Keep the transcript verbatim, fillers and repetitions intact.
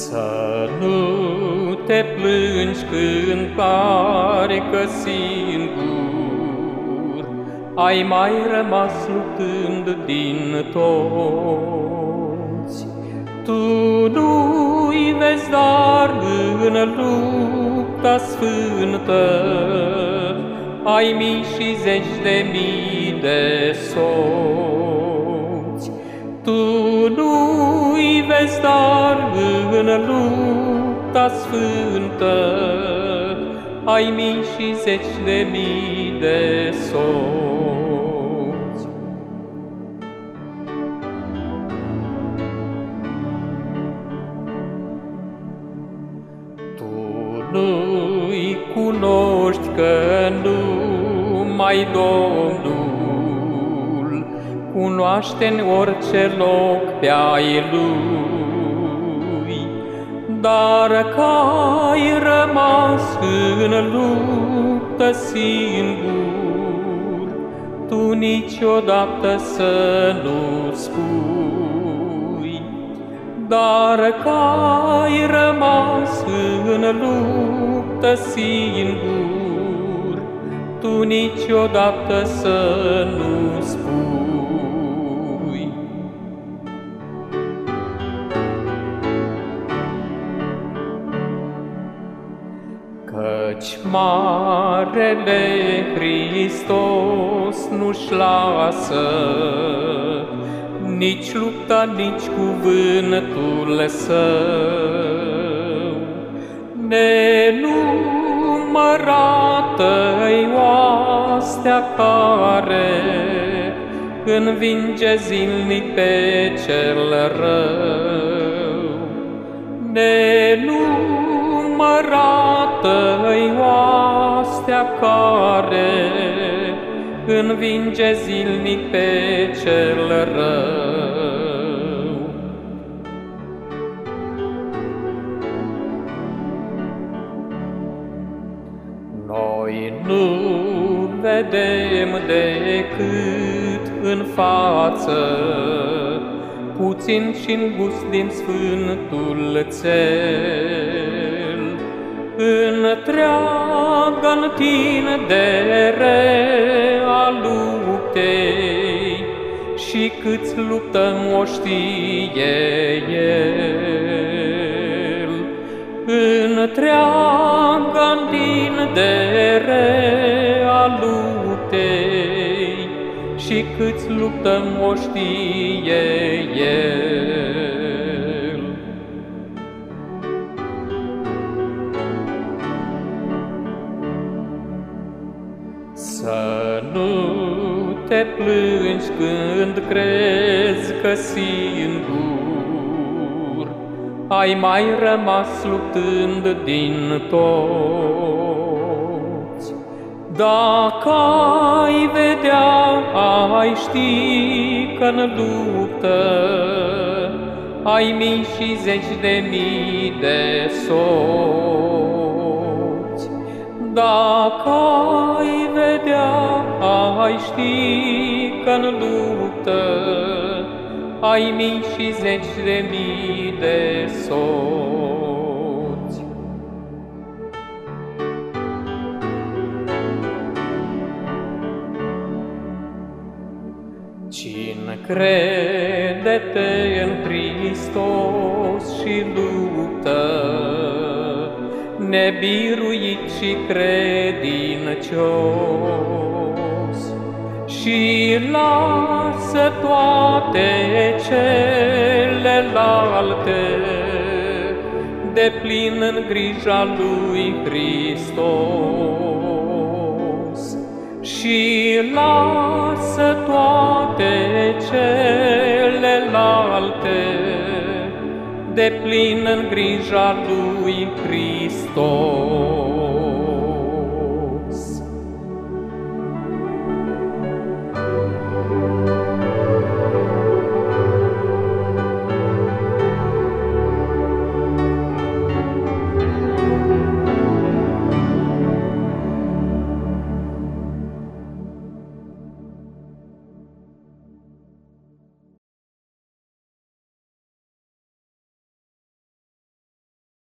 Să nu te plângi când pare că singur ai mai rămas luptând din toți. Tu nu-i vezi, dar în lupta sfântă ai mii și zeci de mii de soți. Tu nu-i vezi, dar în lupta sfântă ai mii și zeci de mii de soți. Tu nu-i cunoști că numai Domnul cunoaște în orice loc pe ai Lui, dar că ai rămas în luptă singur, tu niciodată să nu spui. Dar că ai rămas în luptă singur, tu niciodată să nu spui. Căci Marele Hristos nu-și lasă nici lupta, nici cuvântul său. Nenumărată-i oastea care învinge zilnic pe cel rău. Nenumărată-i oastea care învinge zilnic pe cel rău. Noi nu vedem decât în față puțin și în gust din sfântul țel, întreaga întindere a luptei și câți luptăm o știe El. Întreaga întindere a luptei și câți luptăm o știe El. Să nu te plângi când crezi că singur ai mai rămas luptând din toți. Dacă ai vedea, ai ști că-n luptă ai mii și zeci de mii de soți. Dacă ai vedea, ai ști că-n luptă ai mii și zeci de mii de soți. Cine crede-te în Hristos și luptă, nebiruit și credincios, și lasă toate celelalte deplin în grija lui Hristos, și lasă toate celelalte deplin în grija lui Hristos.